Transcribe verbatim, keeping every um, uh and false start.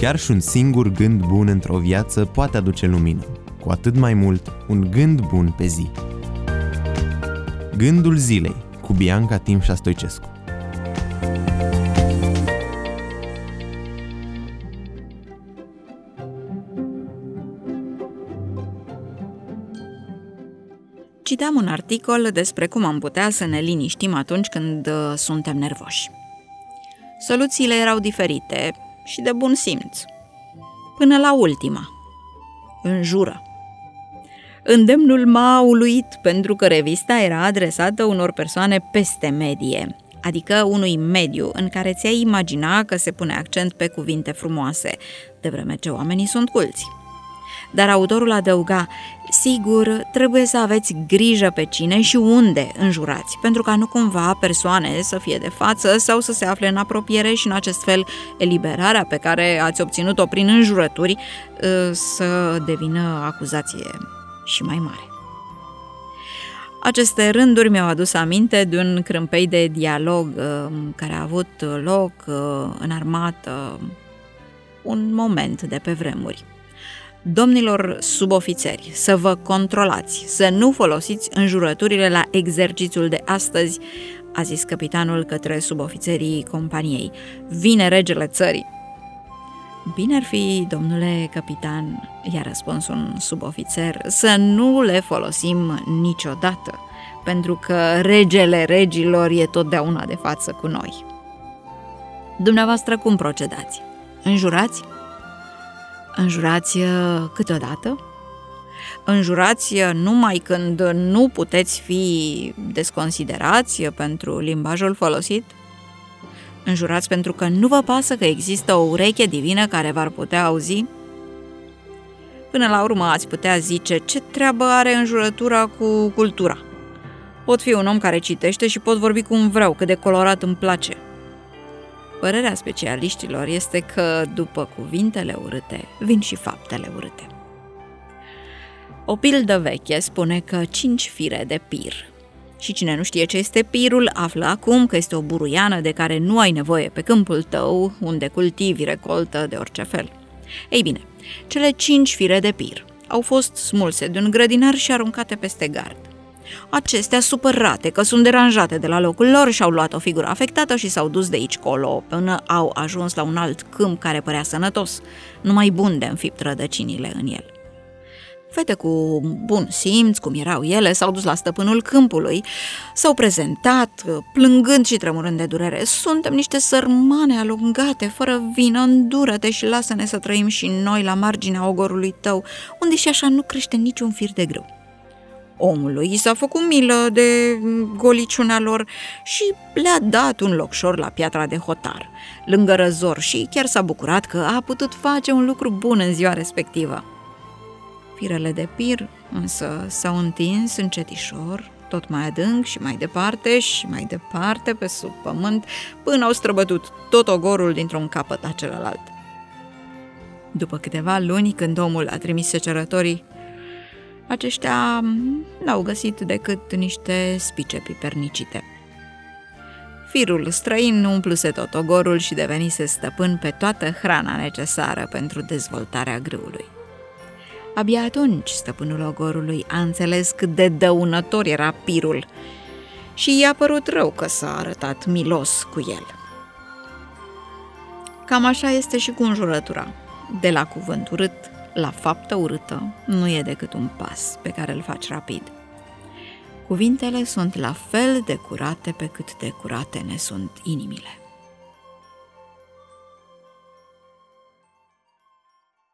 Chiar și un singur gând bun într-o viață poate aduce lumină, cu atât mai mult un gând bun pe zi. Gândul zilei cu Bianca Timșa Stoicescu. Citeam un articol despre cum am putea să ne liniștim atunci când uh, suntem nervoși. Soluțiile erau diferite și de bun simț. Până la ultima. Înjură. Îndemnul m-a uluit pentru că revista era adresată unor persoane peste medie, adică unui mediu în care ți-ai imagina că se pune accent pe cuvinte frumoase, de vreme ce oamenii sunt culți. Dar autorul adăuga, sigur, trebuie să aveți grijă pe cine și unde înjurați, pentru ca nu cumva persoane să fie de față sau să se afle în apropiere și în acest fel eliberarea pe care ați obținut-o prin înjurături să devină acuzație și mai mare. Aceste rânduri mi-au adus aminte de un crâmpei de dialog care a avut loc în armată un moment de pe vremuri. Domnilor subofițeri, să vă controlați, să nu folosiți înjurăturile la exercițiul de astăzi, a zis capitanul către subofițerii companiei. Vine regele țării. Bine ar fi, domnule capitan, i-a răspuns un subofițer, să nu le folosim niciodată, pentru că regele regilor e totdeauna de față cu noi. Dumneavoastră cum procedați? Înjurați? Înjurați câteodată? Înjurați numai când nu puteți fi desconsiderați pentru limbajul folosit? Înjurați pentru că nu vă pasă că există o ureche divină care v-ar putea auzi? Până la urmă ați putea zice, ce treabă are înjurătura cu cultura? Pot fi un om care citește și pot vorbi cum vreau, cât de colorat îmi place. Părerea specialiștilor este că, după cuvintele urâte, vin și faptele urâte. O pildă veche spune că cinci fire de pir. Și cine nu știe ce este pirul, află acum că este o buruiană de care nu ai nevoie pe câmpul tău, unde cultivi recoltă de orice fel. Ei bine, cele cinci fire de pir au fost smulse de un grădinar și aruncate peste gard. Acestea, supărate că sunt deranjate de la locul lor, și-au luat o figură afectată și s-au dus de aici colo, până au ajuns la un alt câmp care părea sănătos, numai bun de înfipt rădăcinile în el. Fete cu bun simț, cum erau ele, s-au dus la stăpânul câmpului, s-au prezentat, plângând și tremurând de durere. Suntem niște sărmane alungate, fără vină, îndură-te și lasă-ne să trăim și noi la marginea ogorului tău, unde și așa nu crește niciun fir de grâu. Omului i s-a făcut milă de goliciunea lor și le-a dat un locșor la piatra de hotar, lângă răzor, și chiar s-a bucurat că a putut face un lucru bun în ziua respectivă. Firele de pir însă s-au întins încetișor, tot mai adânc și mai departe și mai departe pe sub pământ, până au străbătut tot ogorul dintr-un capăt la celălalt. După câteva luni, când omul a trimis secerătorii, aceștia n-au găsit decât niște spice pipernicite. Firul străin umpluse tot ogorul și devenise stăpân pe toată hrana necesară pentru dezvoltarea grâului. Abia atunci stăpânul ogorului a înțeles cât de dăunător era pirul și i-a părut rău că s-a arătat milos cu el. Cam așa este și cu înjurătura. De la cuvânt urât la faptă urâtă nu e decât un pas pe care îl faci rapid. Cuvintele sunt la fel de curate pe cât de curate ne sunt inimile.